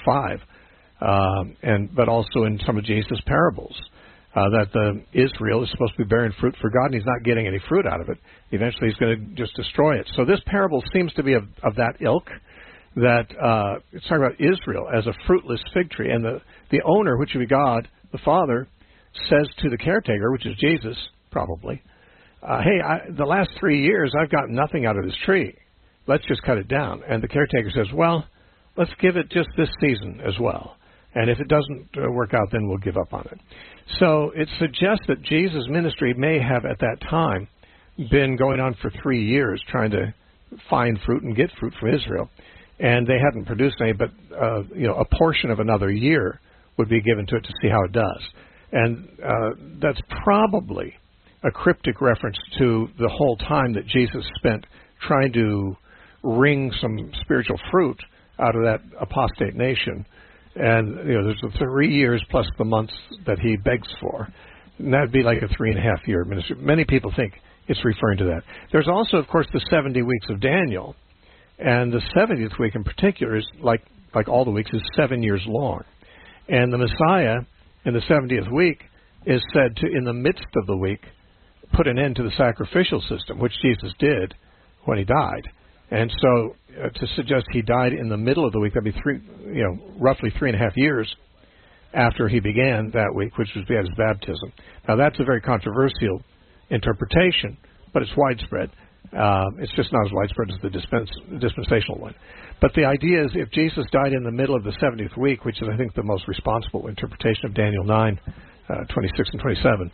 5, but also in some of Jesus' parables, that Israel is supposed to be bearing fruit for God, and he's not getting any fruit out of it. Eventually he's going to just destroy it. So this parable seems to be of that ilk, that it's talking about Israel as a fruitless fig tree, and the owner, which would be God, the Father, says to the caretaker, which is Jesus, probably, hey, the last 3 years I've gotten nothing out of this tree. Let's just cut it down. And the caretaker says, well, let's give it just this season as well. And if it doesn't work out, then we'll give up on it. So it suggests that Jesus' ministry may have at that time been going on for 3 years trying to find fruit and get fruit for Israel. And they hadn't produced any, but a portion of another year would be given to it to see how it does. And that's probably a cryptic reference to the whole time that Jesus spent trying to wring some spiritual fruit out of that apostate nation. And there's the 3 years plus the months that he begs for. And that would be like a 3.5-year ministry. Many people think it's referring to that. There's also, of course, the 70 weeks of Daniel. And the 70th week in particular is, like all the weeks, is 7 years long. And the Messiah in the 70th week is said to, in the midst of the week, put an end to the sacrificial system, which Jesus did when he died. And so to suggest he died in the middle of the week, that'd be roughly 3.5 years after he began that week, which was at his baptism. Now that's a very controversial interpretation, but it's widespread. It's just not as widespread as the dispensational one. But the idea is if Jesus died in the middle of the 70th week, which is I think the most responsible interpretation of Daniel 9, 26 and 27,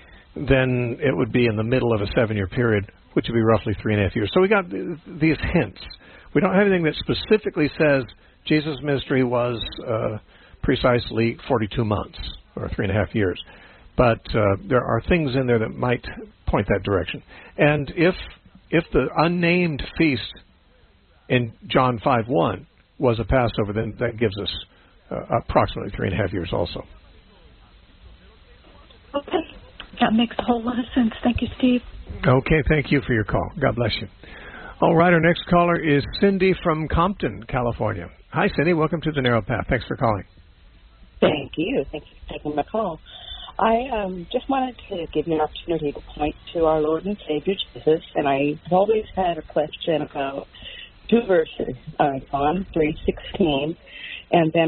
then it would be in the middle of a 7-year period, which would be roughly 3.5 years. So we got these hints. We don't have anything that specifically says Jesus' ministry was precisely 42 months or 3.5 years. But there are things in there that might point that direction. And if the unnamed feast in John 5:1 was a Passover, then that gives us approximately 3.5 years also. Okay. That makes a whole lot of sense. Thank you, Steve. Okay, thank you for your call. God bless you. All right, our next caller is Cindy from Compton, California. Hi, Cindy. Welcome to The Narrow Path. Thanks for calling. Thank you. Thank you for taking my call. I just wanted to give you an opportunity to point to our Lord and Savior Jesus, and I've always had a question about 2 verses, John 3:16, and then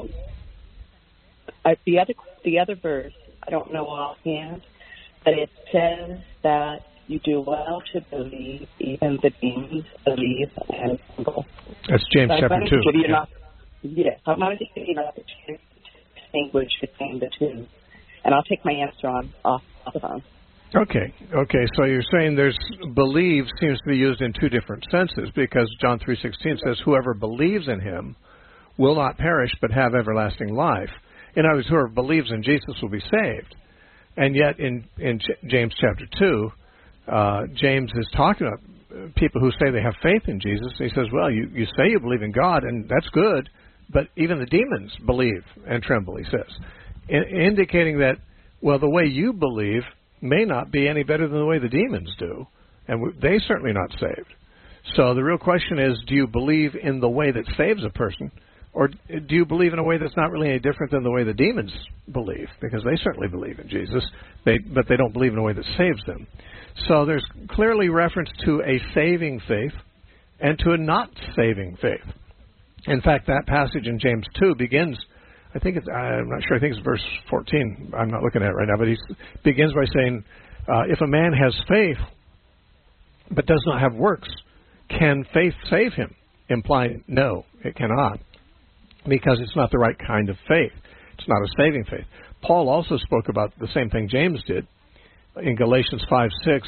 the other verse, I don't know offhand, but it says that you do well to believe, even the demons believe and tremble. That's James chapter 2. Yes, I wanted to give you an opportunity to distinguish between the two. And I'll take my answer off the phone. Okay. So you're saying there's believe seems to be used in 2 different senses because John 3:16 says whoever believes in him will not perish but have everlasting life. In other words, whoever believes in Jesus will be saved. And yet in James chapter 2, James is talking about people who say they have faith in Jesus. He says, well, you say you believe in God, and that's good, but even the demons believe and tremble, he says, indicating that, well, the way you believe may not be any better than the way the demons do, and they certainly not saved. So the real question is, do you believe in the way that saves a person, or do you believe in a way that's not really any different than the way the demons believe? Because they certainly believe in Jesus, but they don't believe in a way that saves them. So there's clearly reference to a saving faith and to a not saving faith. In fact, that passage in James 2 begins, I'm not sure, I think it's verse 14. I'm not looking at it right now, but he begins by saying, if a man has faith but does not have works, can faith save him? Implying, no, it cannot, because it's not the right kind of faith. It's not a saving faith. Paul also spoke about the same thing James did in Galatians 5:6.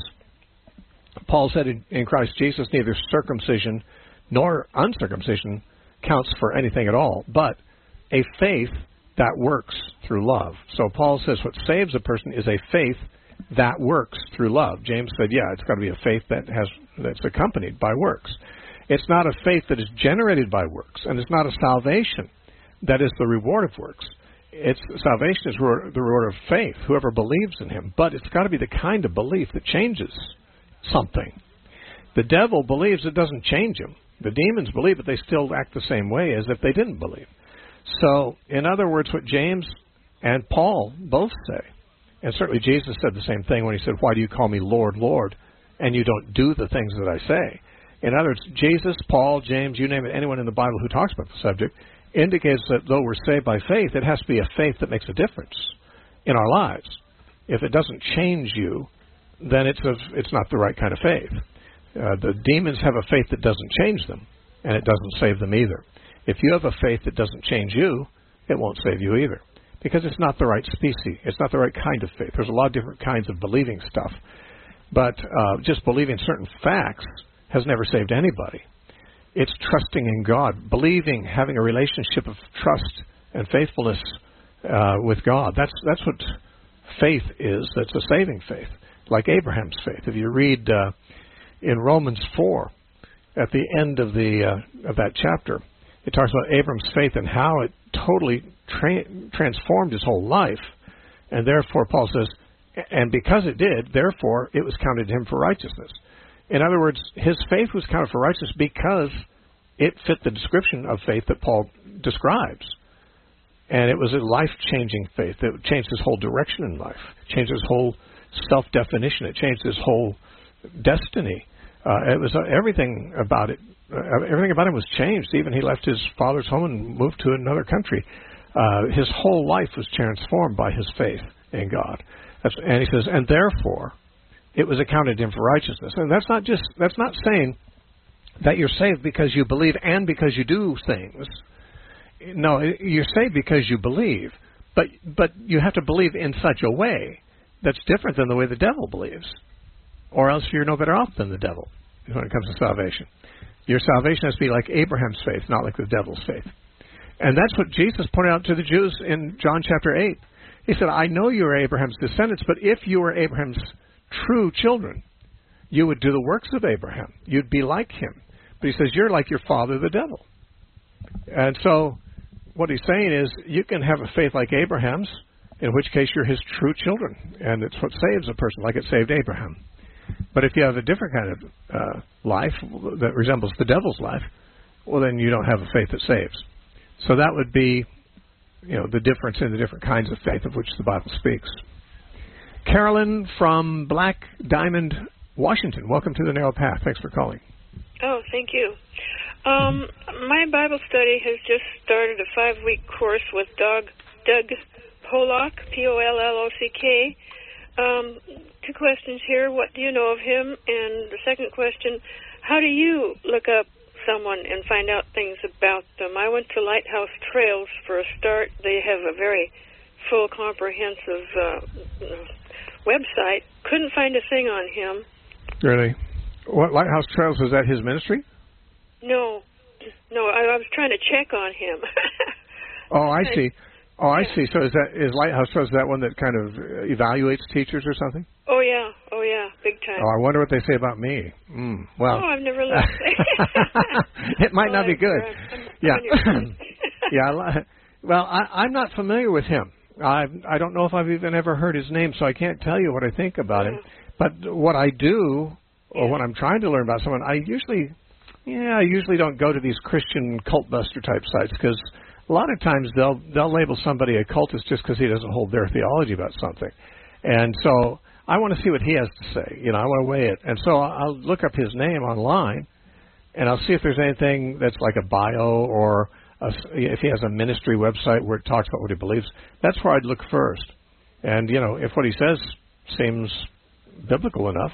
Paul said in Christ Jesus, neither circumcision nor uncircumcision counts for anything at all, but a faith that works through love. So Paul says what saves a person is a faith that works through love. James said, yeah, it's got to be a faith that's accompanied by works. It's not a faith that is generated by works, and it's not a salvation that is the reward of works. Salvation is the reward of faith, whoever believes in him. But it's got to be the kind of belief that changes something. The devil believes it doesn't change him. The demons believe it, they still act the same way as if they didn't believe. So, in other words, what James and Paul both say, and certainly Jesus said the same thing when he said, why do you call me Lord, Lord, and you don't do the things that I say? In other words, Jesus, Paul, James, you name it, anyone in the Bible who talks about the subject, indicates that though we're saved by faith, it has to be a faith that makes a difference in our lives. If it doesn't change you, then it's not the right kind of faith. The demons have a faith that doesn't change them, and it doesn't save them either. If you have a faith that doesn't change you, it won't save you either, because it's not the right species. It's not the right kind of faith. There's a lot of different kinds of believing stuff. But just believing certain facts has never saved anybody. It's trusting in God, believing, having a relationship of trust and faithfulness with God. That's what faith is. That's a saving faith, like Abraham's faith. If you read in Romans 4, at the end of that chapter, it talks about Abram's faith and how it totally transformed his whole life. And therefore, Paul says, and because it did, therefore, it was counted to him for righteousness. In other words, his faith was counted for righteousness because it fit the description of faith that Paul describes. And it was a life-changing faith. It changed his whole direction in life, changed his whole self-definition. It changed his whole destiny. It was everything about it. Everything about him was changed. Even he left his father's home and moved to another country. His whole life was transformed by his faith in God. And he says, and therefore, it was accounted to him for righteousness. And that's not saying that you're saved because you believe and because you do things. No, you're saved because you believe. But you have to believe in such a way that's different than the way the devil believes. Or else you're no better off than the devil when it comes to salvation. Your salvation has to be like Abraham's faith, not like the devil's faith. And that's what Jesus pointed out to the Jews in John chapter 8. He said, I know you are Abraham's descendants, but if you were Abraham's true children, you would do the works of Abraham. You'd be like him. But he says, you're like your father, the devil. And so what he's saying is, you can have a faith like Abraham's, in which case you're his true children. And it's what saves a person, like it saved Abraham. But if you have a different kind of life that resembles the devil's life, well, then you don't have a faith that saves. So that would be, the difference in the different kinds of faith of which the Bible speaks. Carolyn from Black Diamond, Washington. Welcome to the Narrow Path. Thanks for calling. Oh, thank you. My Bible study has just started a 5-week course with Doug Pollock, Pollock. 2 questions here. What do you know of him? And the second question, how do you look up someone and find out things about them? I went to Lighthouse Trails for a start. They have a very full, comprehensive website. Couldn't find a thing on him. Really? What, Lighthouse Trails, is that his ministry? No. No, I was trying to check on him. Oh, I see. Oh, I see. So is Lighthouse Trust that one that kind of evaluates teachers or something? Oh yeah, big time. Oh, I wonder what they say about me. Well, I've never looked. It might not be good. Yeah. Well, I'm not familiar with him. I don't know if I've even ever heard his name, so I can't tell you what I think about him. But what I do, or when I'm trying to learn about someone, I usually don't go to these Christian cult buster type sites, because a lot of times they'll label somebody a cultist just because he doesn't hold their theology about something. And so I want to see what he has to say. I want to weigh it. And so I'll look up his name online, and I'll see if there's anything that's like a bio, or if he has a ministry website where it talks about what he believes. That's where I'd look first. And, if what he says seems biblical enough,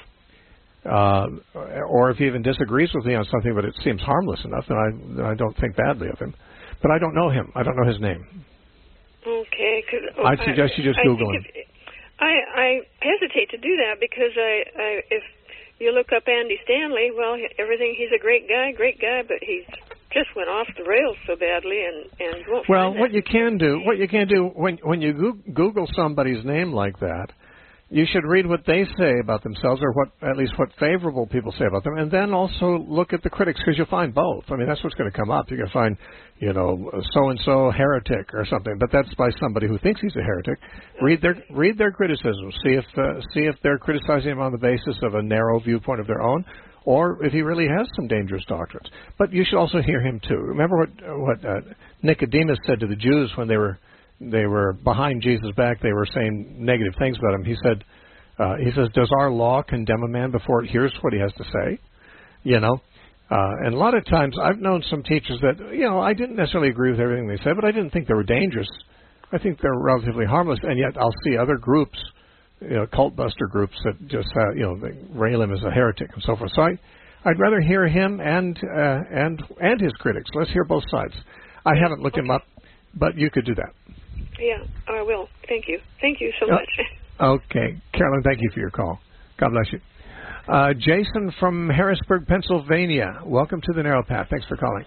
or if he even disagrees with me on something, but it seems harmless enough, then I don't think badly of him. But I don't know him. I don't know his name. Okay. I'd suggest you just Google him. I hesitate to do that because if you look up Andy Stanley, well, he's a great guy, but he's just went off the rails so badly, and you won't find that. What you can do when you Google somebody's name like that, you should read what they say about themselves, or at least what favorable people say about them, and then also look at the critics, because you'll find both. I mean, that's what's going to come up. You're going to find, so-and-so heretic or something, but that's by somebody who thinks he's a heretic. Read their criticism. See if they're criticizing him on the basis of a narrow viewpoint of their own, or if he really has some dangerous doctrines. But you should also hear him too. Remember what Nicodemus said to the Jews when they were behind Jesus' back. They were saying negative things about him. He says, does our law condemn a man before it hears what he has to say? And a lot of times I've known some teachers that, I didn't necessarily agree with everything they said, but I didn't think they were dangerous. I think they're relatively harmless, and yet I'll see other groups, cult buster groups that just, they rail him as a heretic and so forth. So I'd rather hear him and his critics. Let's hear both sides. I haven't looked him up, but you could do that. Yeah, I will. Thank you. Thank you so much. Okay. Carolyn, thank you for your call. God bless you. Jason from Harrisburg, Pennsylvania. Welcome to the Narrow Path. Thanks for calling.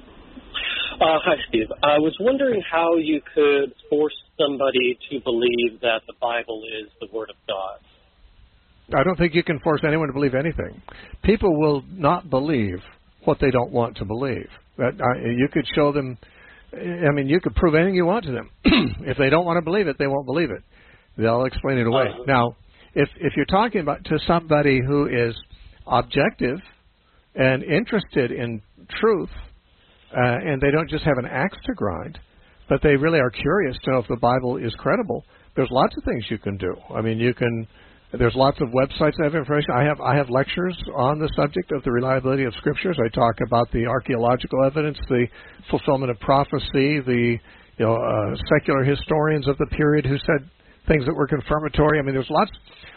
Hi, Steve. I was wondering how you could force somebody to believe that the Bible is the Word of God. I don't think you can force anyone to believe anything. People will not believe what they don't want to believe. You could show them, you could prove anything you want to them. If they don't want to believe it, they won't believe it. They'll explain it away. Now, if you're talking about to somebody who is objective and interested in truth, and they don't just have an axe to grind, but they really are curious to know if the Bible is credible, there's lots of things you can do. There's lots of websites that have information. I have lectures on the subject of the reliability of scriptures. I talk about the archaeological evidence, the fulfillment of prophecy, the secular historians of the period who said things that were confirmatory. There's lots.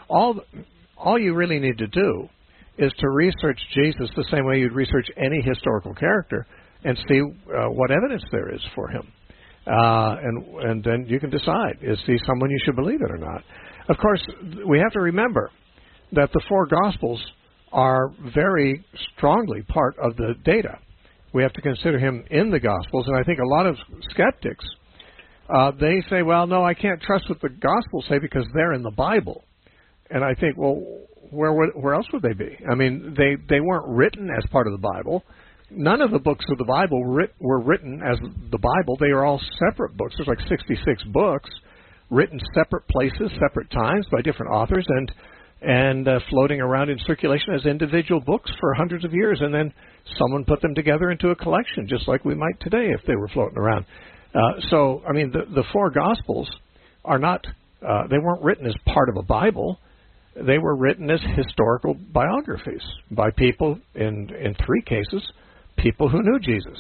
All you really need to do is to research Jesus the same way you'd research any historical character and see what evidence there is for him. And then you can decide, is he someone you should believe in or not? Of course, we have to remember that the four Gospels are very strongly part of the data. We have to consider him in the Gospels, and I think a lot of skeptics, they say, well, no, I can't trust what the Gospels say because they're in the Bible. And I think, well, where else would they be? They weren't written as part of the Bible. None of the books of the Bible were written as the Bible. They are all separate books. There's like 66 books written separate places, separate times by different authors, and floating around in circulation as individual books for hundreds of years. And then someone put them together into a collection, just like we might today if they were floating around. The four Gospels are not, they weren't written as part of a Bible. They were written as historical biographies by people, in three cases, people who knew Jesus.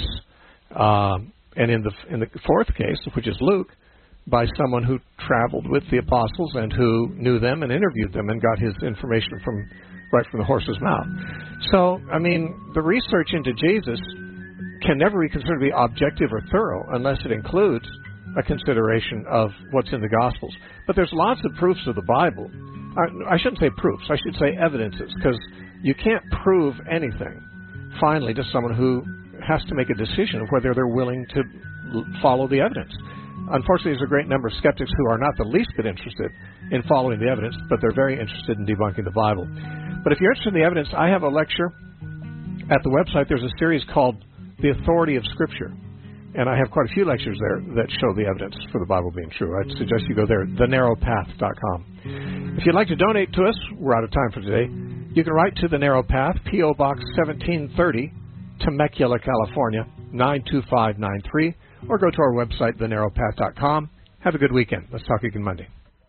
And in the fourth case, which is Luke, by someone who traveled with the apostles and who knew them and interviewed them and got his information right from the horse's mouth. So, the research into Jesus can never be considered to be objective or thorough unless it includes a consideration of what's in the Gospels. But there's lots of proofs of the Bible. I shouldn't say proofs. I should say evidences, because you can't prove anything finally to someone who has to make a decision of whether they're willing to follow the evidence. Unfortunately, there's a great number of skeptics who are not the least bit interested in following the evidence, but they're very interested in debunking the Bible. But if you're interested in the evidence, I have a lecture at the website. There's a series called The Authority of Scripture, and I have quite a few lectures there that show the evidence for the Bible being true. I'd suggest you go there, thenarrowpath.com. If you'd like to donate to us, we're out of time for today. You can write to The Narrow Path, P.O. Box 1730, Temecula, California, 92593, or go to our website, thenarrowpath.com. Have a good weekend. Let's talk again Monday.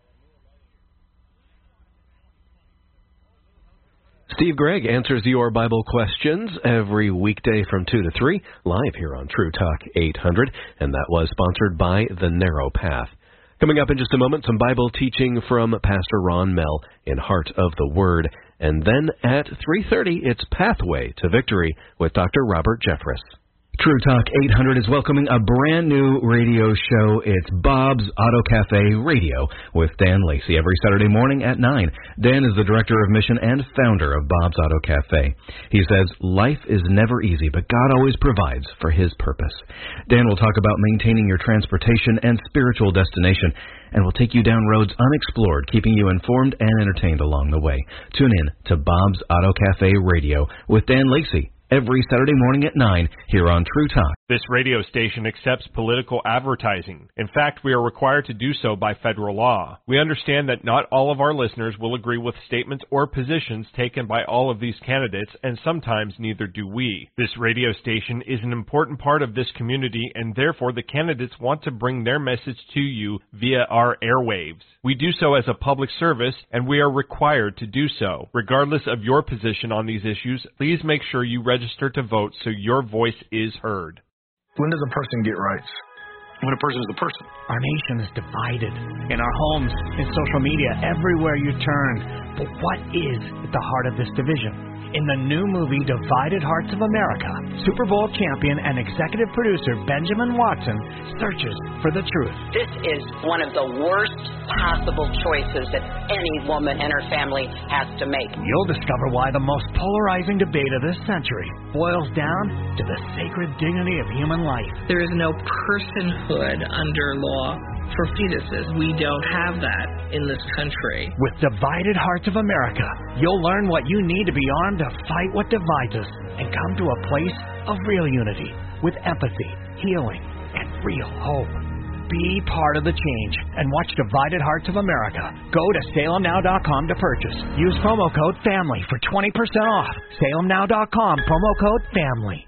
Steve Gregg answers your Bible questions every weekday from 2 to 3, live here on True Talk 800, and that was sponsored by The Narrow Path. Coming up in just a moment, some Bible teaching from Pastor Ron Mell in Heart of the Word. And then at 3:30, it's Pathway to Victory with Dr. Robert Jeffress. True Talk 800 is welcoming a brand new radio show. It's Bob's Auto Cafe Radio with Dan Lacey every Saturday morning at 9. Dan is the Director of Mission and founder of Bob's Auto Cafe. He says, life is never easy, but God always provides for His purpose. Dan will talk about maintaining your transportation and spiritual destination, and will take you down roads unexplored, keeping you informed and entertained along the way. Tune in to Bob's Auto Cafe Radio with Dan Lacey every Saturday morning at 9 here on True Talk. This radio station accepts political advertising. In fact, we are required to do so by federal law. We understand that not all of our listeners will agree with statements or positions taken by all of these candidates, and sometimes neither do we. This radio station is an important part of this community, and therefore the candidates want to bring their message to you via our airwaves. We do so as a public service, and we are required to do so. Regardless of your position on these issues, please make sure you register to vote so your voice is heard. When does a person get rights? When a person is a person. Our nation is divided. In our homes, in social media, everywhere you turn. But what is at the heart of this division? In the new movie Divided Hearts of America, Super Bowl champion and executive producer Benjamin Watson searches for the truth. This is one of the worst possible choices that any woman and her family has to make. You'll discover why the most polarizing debate of this century boils down to the sacred dignity of human life. There is no personhood under law for fetuses. We don't have that in this country. With Divided Hearts of America, you'll learn what you need to be armed to fight what divides us and come to a place of real unity with empathy, healing, and real hope. Be part of the change and watch Divided Hearts of America. Go to SalemNow.com to purchase. Use promo code FAMILY for 20% off. SalemNow.com, promo code FAMILY.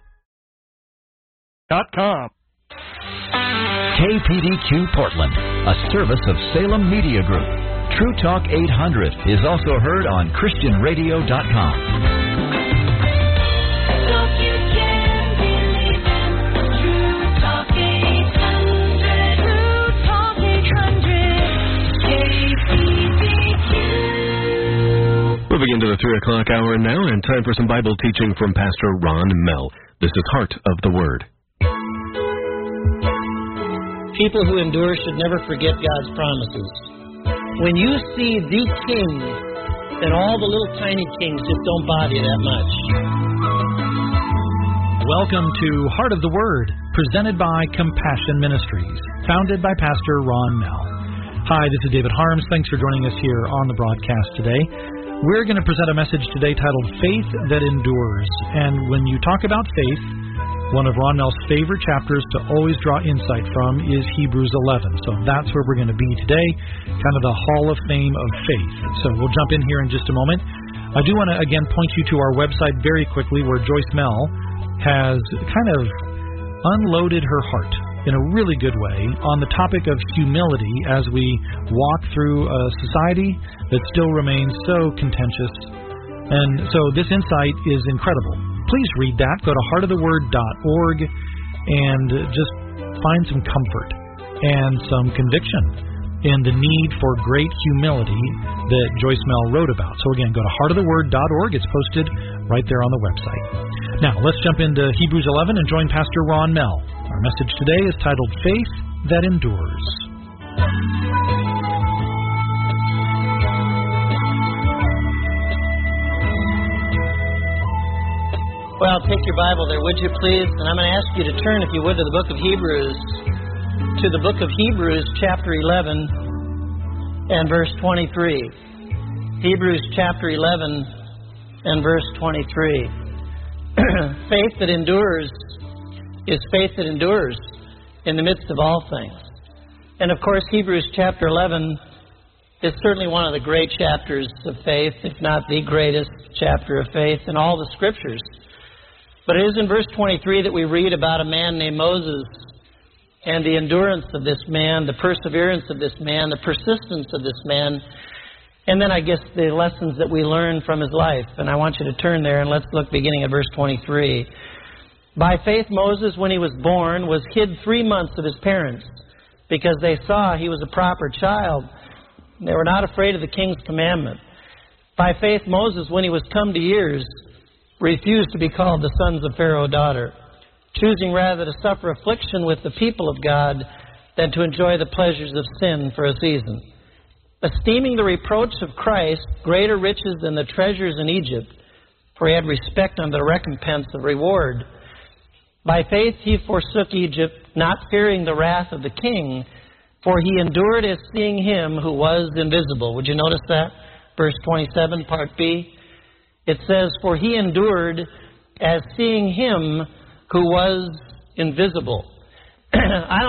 .com. KPDQ Portland, a service of Salem Media Group. True Talk 800 is also heard on ChristianRadio.com. Moving into the 3 o'clock hour now, and time for some Bible teaching from Pastor Ron Mell. This is Heart of the Word. People who endure should never forget God's promises. When you see the king, then all the little tiny kings just don't bother you that much. Welcome to Heart of the Word, presented by Compassion Ministries, founded by Pastor Ron Mell. Hi, this is David Harms. Thanks for joining us here on the broadcast today. We're going to present a message today titled Faith That Endures. And when you talk about faith, one of Ron Mell's favorite chapters to always draw insight from is Hebrews 11. So that's where we're going to be today, kind of the Hall of Fame of faith. So we'll jump in here in just a moment. I do want to, again, point you to our website very quickly, where Joyce Mell has kind of unloaded her heart in a really good way on the topic of humility as we walk through a society that still remains so contentious. And so this insight is incredible. Please read that. Go to heartoftheword.org and just find some comfort and some conviction in the need for great humility that Joyce Mell wrote about. So again, go to heartoftheword.org. It's posted right there on the website. Now, let's jump into Hebrews 11 and join Pastor Ron Mell. Our message today is titled Faith That Endures. Well, take your Bible there, would you please? And I'm going to ask you to turn, if you would, to the book of Hebrews. To the book of Hebrews, chapter 11 and verse 23. Hebrews chapter 11 and verse 23. Faith that endures is faith that endures in the midst of all things. And of course, Hebrews chapter 11 is certainly one of the great chapters of faith, if not the greatest chapter of faith in all the Scriptures. But it is in verse 23 that we read about a man named Moses and the endurance of this man, the perseverance of this man, the persistence of this man, and then I guess the lessons that we learn from his life. And I want you to turn there and let's look beginning at verse 23. By faith Moses, when he was born, was hid 3 months of his parents because they saw he was a proper child. They were not afraid of the king's commandment. By faith Moses, when he was come to years, refused to be called the sons of Pharaoh's daughter, choosing rather to suffer affliction with the people of God than to enjoy the pleasures of sin for a season, esteeming the reproach of Christ greater riches than the treasures in Egypt, for he had respect unto the recompense of reward. By faith he forsook Egypt, not fearing the wrath of the king, for he endured as seeing him who was invisible. Would you notice that? Verse 27, part B. It says, for he endured as seeing him who was invisible. I don't